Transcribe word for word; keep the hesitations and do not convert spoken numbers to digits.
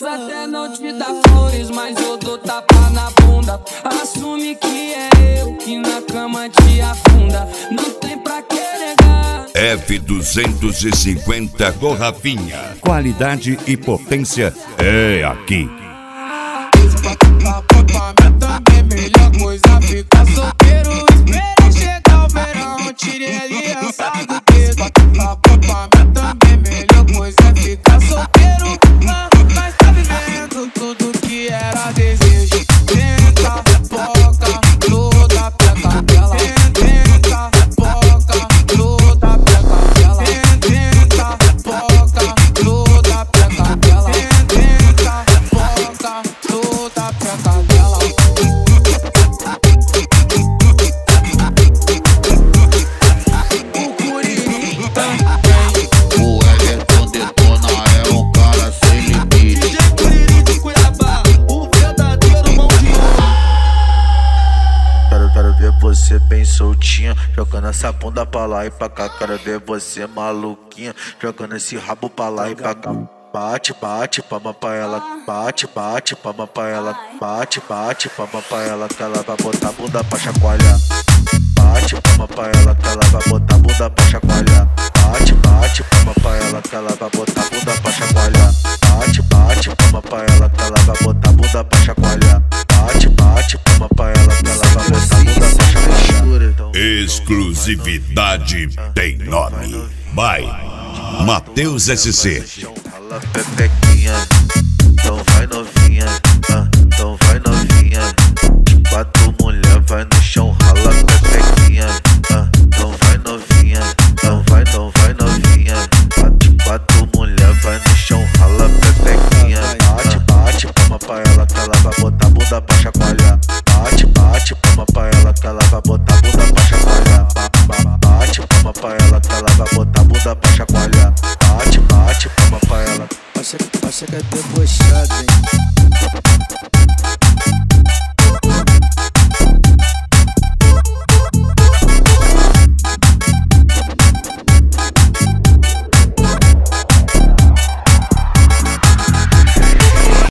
até não te dar flores, mas eu dou tapa na bunda. Assume que é eu que na cama te afunda. Não tem pra que negar. F duzentos e cinquenta Garrafinha. Qualidade e potência é aqui. Também melhor coisa ficar solteiro. Esperei chegar o verão, tirei a aliança do dedo. Acompanhamento também melhor coisa ficar solteiro. Mas tá vivendo tudo que era desejo. Tenta, foca, toda pega dela. Tenta, foca, toda pega dela. Tenta, foca, toda pega dela. Tenta, foca, toda pega dela. Você bem soltinha, jogando essa bunda pra lá e pra cá. Quero ver você maluquinha, jogando esse rabo pra lá e pra cá. Bate, bate, palma pra ela. Bate, bate, palma pra ela. Bate, bate, palma pra ela, que ela vai botar a bunda pra chacoalhar. Bate, palma pra ela, que ela vai botar a bunda pra chacoalhar. Bate, bate, palma pra ela, que ela vai botar a bunda pra chacoalhar. Bate, bate, palma pra ela, que ela vai botar a bunda pra chacoalhar. Bate, bate, palma pra ela, que ela vai botar a bunda pra chacoalhar. Exclusividade tem nome. Vai, Matheus S C. Rala pepequinha, então vai novinha, ah, então vai novinha. Quatro mulher vai no chão, rala pepequinha, ah, então vai novinha, então vai, então vai novinha. Quatro, quatro mulher vai no chão, rala pepequinha. Bate, bate, palma pra ela, que ela vai botar a bunda pra chacoalhar. Bate, bate, palma pra ela, que ela vai botar a bunda pra chacoalhar. Bate, palma pra ela, que ela vai botar a bunda pra chacoalhar. Bate, bate, palma pra ela. Acha, acha que é debochado, hein?